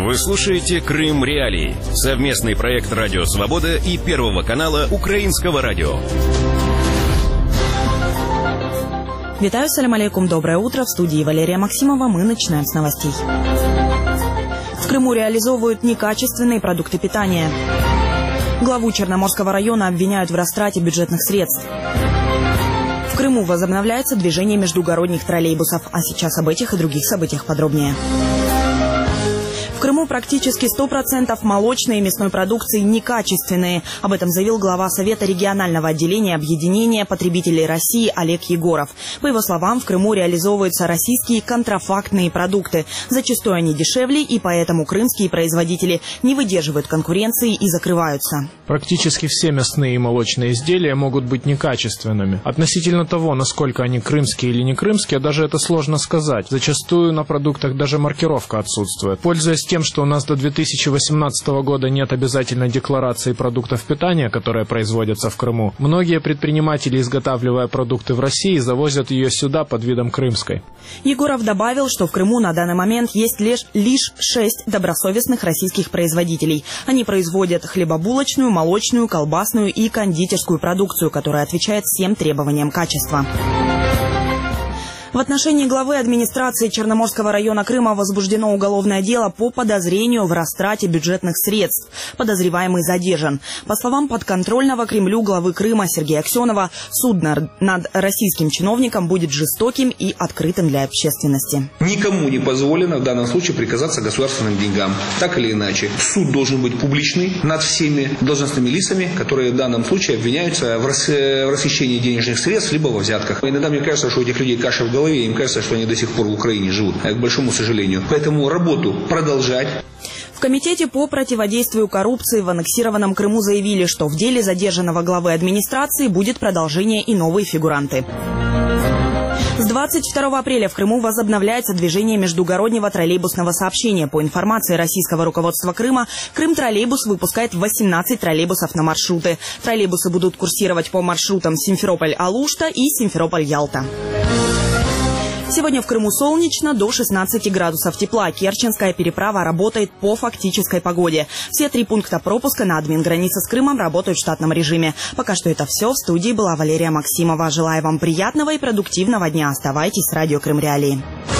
Вы слушаете «Крым Реалии» — совместный проект «Радио Свобода» и Первого канала Украинского радио. Витаю, салям алейкум, доброе утро. В студии Валерия Максимова. Мы начинаем с новостей. В Крыму реализовывают некачественные продукты питания. Главу Черноморского района обвиняют в растрате бюджетных средств. В Крыму возобновляется движение междугородних троллейбусов. А сейчас об этих и других событиях подробнее. В Крыму практически 100% молочной и мясной продукции некачественные. Об этом заявил глава Совета регионального отделения Объединения потребителей России Олег Егоров. По его словам, в Крыму реализовываются российские контрафактные продукты. Зачастую они дешевле, и поэтому крымские производители не выдерживают конкуренции и закрываются. Практически все мясные и молочные изделия могут быть некачественными. Относительно того, насколько они крымские или не крымские, даже это сложно сказать. Зачастую на продуктах даже маркировка отсутствует. Пользуясь тем, что у нас до 2018 года нет обязательной декларации продуктов питания, которые производятся в Крыму, многие предприниматели, изготавливая продукты в России, завозят ее сюда под видом крымской. Егоров добавил, что в Крыму на данный момент есть лишь 6 добросовестных российских производителей. Они производят хлебобулочную, молочную, колбасную и кондитерскую продукцию, которая отвечает всем требованиям качества. В отношении главы администрации Черноморского района Крыма возбуждено уголовное дело по подозрению в растрате бюджетных средств. Подозреваемый задержан. По словам подконтрольного Кремлю главы Крыма Сергея Аксенова, суд над российским чиновником будет жестоким и открытым для общественности. Никому не позволено в данном случае приказаться государственным деньгам. Так или иначе, суд должен быть публичный над всеми должностными лицами, которые в данном случае обвиняются в расхищении денежных средств либо во взятках. Иногда мне кажется, что у этих людей каша в голове. Им кажется, что они до сих пор в Украине живут, к большому сожалению. Поэтому работу продолжать. В Комитете по противодействию коррупции в аннексированном Крыму заявили, что в деле задержанного главы администрации будет продолжение и новые фигуранты. С 22 апреля в Крыму возобновляется движение междугороднего троллейбусного сообщения. По информации российского руководства Крыма, Крым-троллейбус выпускает 18 троллейбусов на маршруты. Троллейбусы будут курсировать по маршрутам Симферополь-Алушта и Симферополь-Ялта. Сегодня в Крыму солнечно, до 16 градусов тепла. Керченская переправа работает по фактической погоде. Все 3 пункта пропуска на админгранице с Крымом работают в штатном режиме. Пока что это все. В студии была Валерия Максимова. Желаю вам приятного и продуктивного дня. Оставайтесь с радио Крым Реалии.